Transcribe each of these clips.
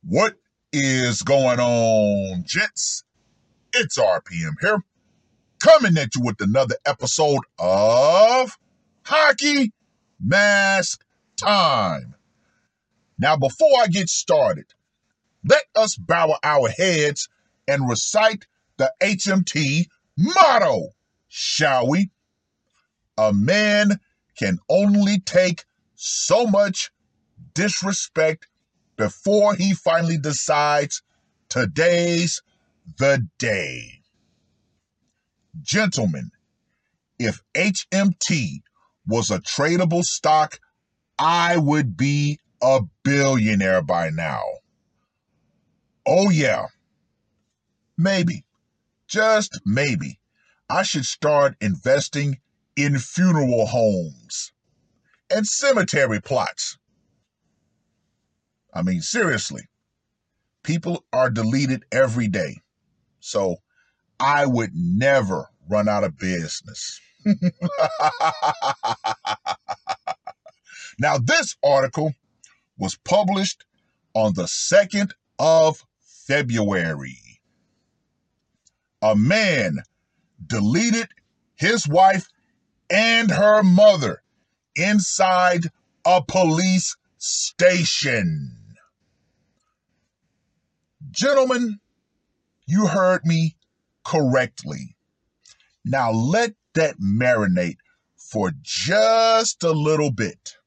What is going on, gents? It's RPM here, coming at you with another episode of Hockey Mask Time. Now, before I get started, let us bow our heads and recite the HMT motto, shall we? A man can only take so much disrespect before he finally decides today's the day. Gentlemen, if HMT was a tradable stock, I would be a billionaire by now. Oh yeah, maybe, just maybe, I should start investing in funeral homes and cemetery plots. I mean, seriously, people are deleted every day. So I would never run out of business. Now, this article was published on the 2nd of February. A man deleted his wife and her mother inside a police station. Gentlemen, you heard me correctly. Now let that marinate for just a little bit.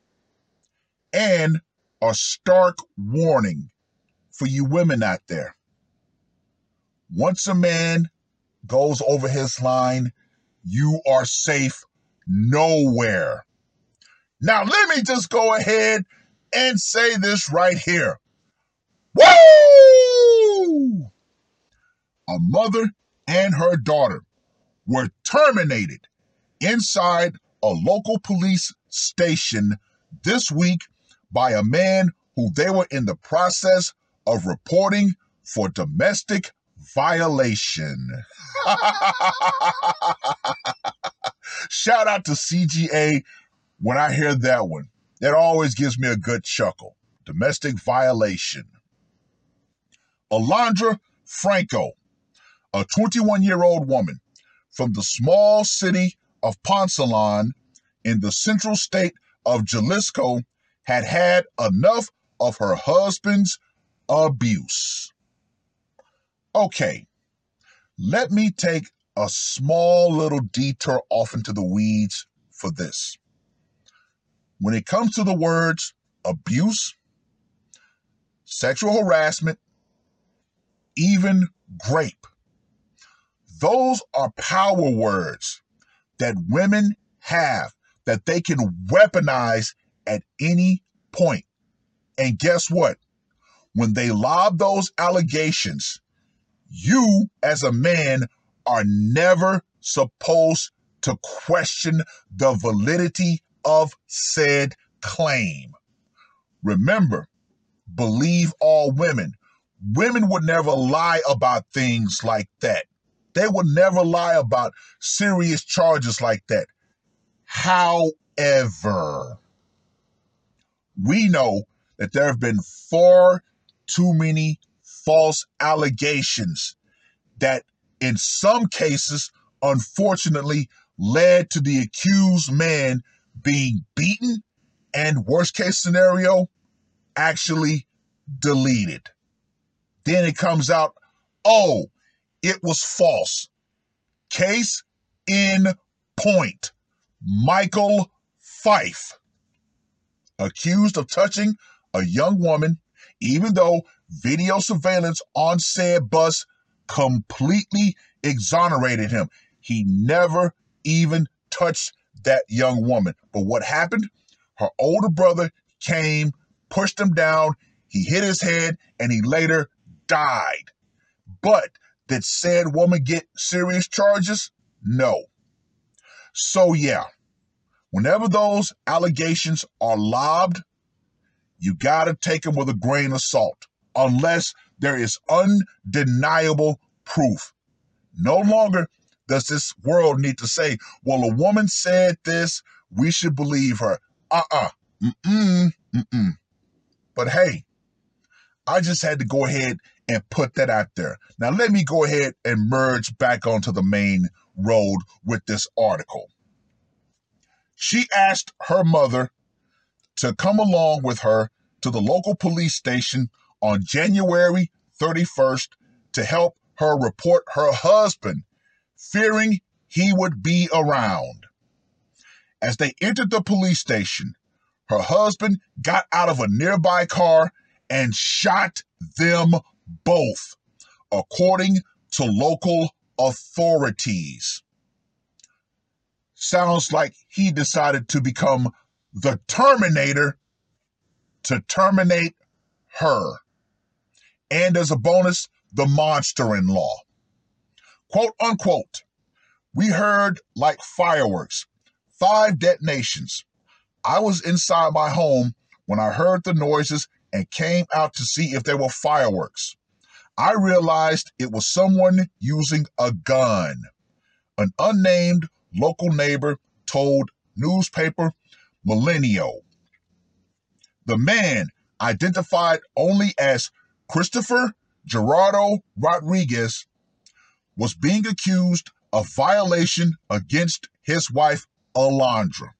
And a stark warning for you women out there. Once a man goes over his line, you are safe nowhere. Now let me just go ahead and say this right here. Woo! A mother and her daughter were terminated inside a local police station this week by a man who they were in the process of reporting for domestic violation. Shout out to CGA when I hear that one. That always gives me a good chuckle. Domestic violation. Alondra Franco, a 21-year-old woman from the small city of Ponsalon in the central state of Jalisco, had enough of her husband's abuse. Okay, let me take a small little detour off into the weeds for this. When it comes to the words abuse, sexual harassment, even rape, those are power words that women have that they can weaponize at any point. And guess what? When they lob those allegations, you as a man are never supposed to question the validity of said claim. Remember, believe all women. Women would never lie about things like that. They would never lie about serious charges like that. However, we know that there have been far too many false allegations that in some cases, unfortunately, led to the accused man being beaten and, worst case scenario, actually deleted. Then it comes out, oh, it was false. Case in point. Michael Fife, accused of touching a young woman, even though video surveillance on said bus completely exonerated him. He never even touched that young woman. But what happened? Her older brother came, pushed him down, he hit his head, and he later died. But did said woman get serious charges? No. So yeah, whenever those allegations are lobbed, you gotta take them with a grain of salt, unless there is undeniable proof. No longer does this world need to say, well, a woman said this, we should believe her. But hey, I just had to go ahead and put that out there. Now, let me go ahead and merge back onto the main road with this article. She asked her mother to come along with her to the local police station on January 31st to help her report her husband, fearing he would be around. As they entered the police station, her husband got out of a nearby car and shot them both, according to local authorities. Sounds like he decided to become the Terminator to terminate her. And as a bonus, the monster-in-law. Quote unquote, we heard like fireworks, 5 detonations. I was inside my home when I heard the noises and came out to see if there were fireworks. I realized it was someone using a gun. An unnamed local neighbor told newspaper Milenio. The man, identified only as Christopher Gerardo Rodriguez, was being accused of violation against his wife, Alondra.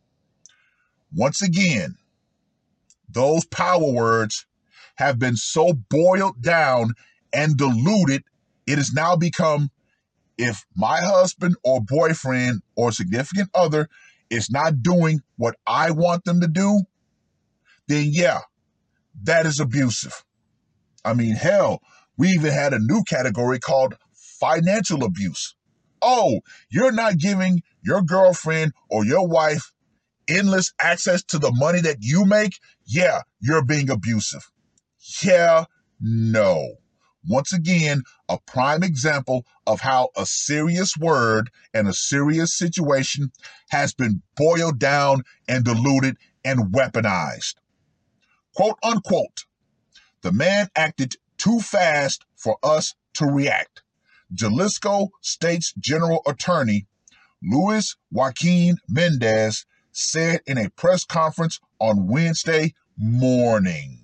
Once again, those power words have been so boiled down and diluted, it has now become, if my husband or boyfriend or significant other is not doing what I want them to do, then yeah, that is abusive. I mean, hell, we even had a new category called financial abuse. Oh, you're not giving your girlfriend or your wife endless access to the money that you make? Yeah, you're being abusive. Yeah, no. Once again, a prime example of how a serious word and a serious situation has been boiled down and diluted and weaponized. Quote unquote, the man acted too fast for us to react. Jalisco State's General Attorney Luis Joaquin Mendez said in a press conference on Wednesday morning.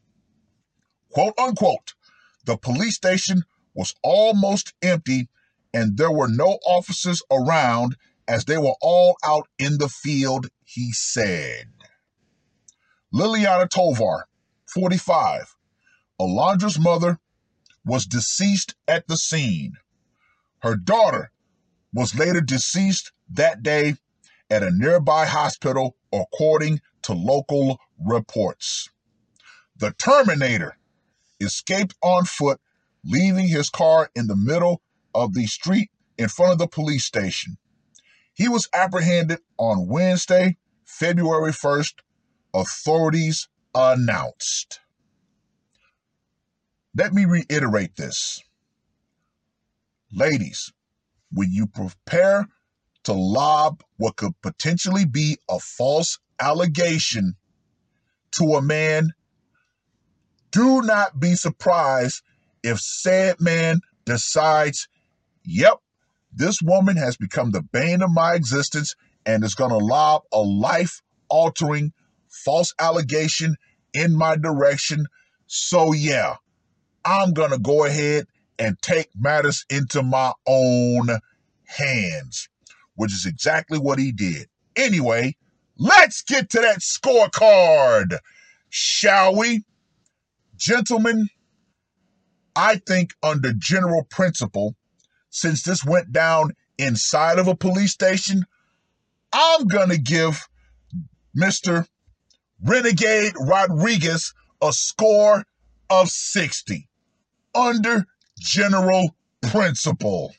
Quote unquote, the police station was almost empty and there were no officers around as they were all out in the field, he said. Liliana Tovar, 45, Alondra's mother, was deceased at the scene. Her daughter was later deceased that day at a nearby hospital, according to local reports. The Terminator escaped on foot, leaving his car in the middle of the street in front of the police station. He was apprehended on Wednesday, February 1st, authorities announced. Let me reiterate this. Ladies, when you prepare to lob what could potentially be a false allegation to a man, do not be surprised if said man decides, yep, this woman has become the bane of my existence and is going to lob a life-altering false allegation in my direction. So yeah, I'm going to go ahead and take matters into my own hands, which is exactly what he did. Anyway, let's get to that scorecard, shall we? Gentlemen, I think under general principle, since this went down inside of a police station, I'm going to give Mr. Renegade Rodriguez a score of 60 under general principle.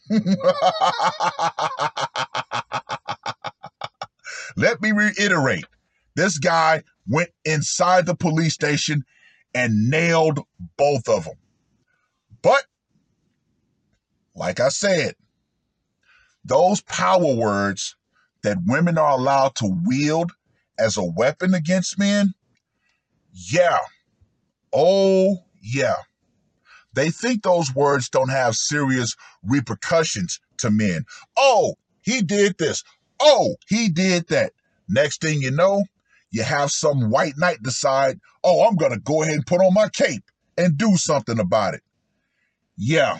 Let me reiterate, this guy went inside the police station and nailed both of them. But, like I said, those power words that women are allowed to wield as a weapon against men, yeah, oh yeah. They think those words don't have serious repercussions to men. Oh, he did this. Oh, he did that. Next thing you know, you have some white knight decide, oh, I'm going to go ahead and put on my cape and do something about it. Yeah.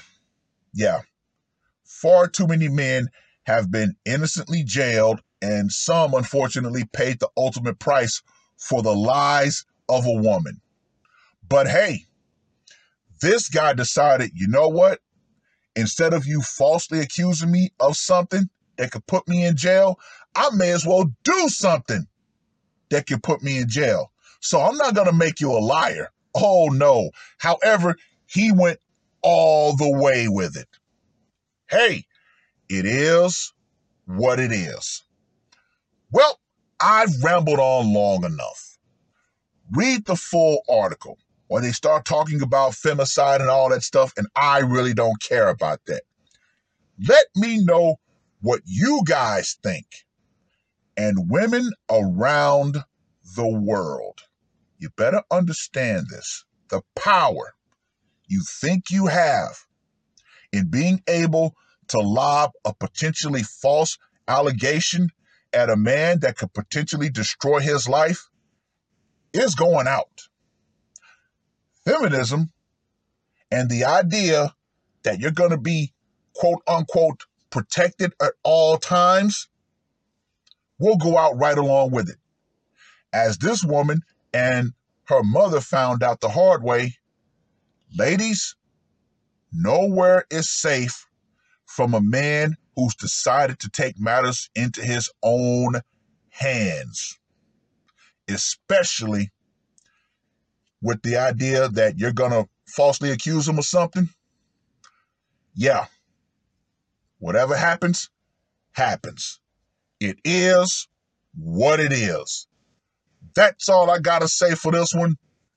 Far too many men have been innocently jailed, and some, unfortunately, paid the ultimate price for the lies of a woman. But hey, this guy decided, you know what? Instead of you falsely accusing me of something that could put me in jail, I may as well do something that could put me in jail. So I'm not going to make you a liar. Oh, no. However, he went all the way with it. Hey, it is what it is. Well, I've rambled on long enough. Read the full article where they start talking about femicide and all that stuff, and I really don't care about that. Let me know what you guys think. And women around the world, you better understand this. The power you think you have in being able to lob a potentially false allegation at a man that could potentially destroy his life is going out. Feminism and the idea that you're going to be, quote unquote, protected at all times will go out right along with it. As this woman and her mother found out the hard way, ladies, nowhere is safe from a man who's decided to take matters into his own hands, especially with the idea that you're going to falsely accuse him of something. Yeah, whatever happens, happens. It is what it is. That's all I got to say for this one.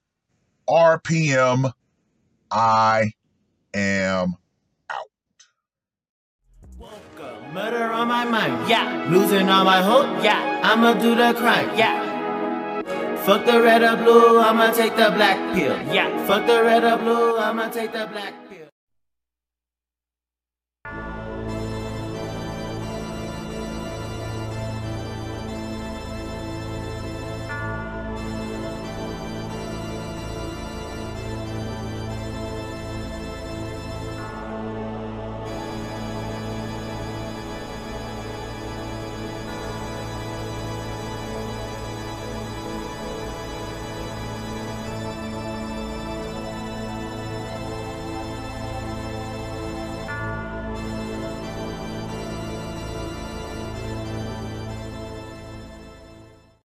RPM, I am out. Murder on my mind, yeah. Losing all my hope, yeah. I'ma do the crime, yeah. Fuck the red or blue, I'ma take the black pill, yeah. Fuck the red or blue, I'ma take the black pill.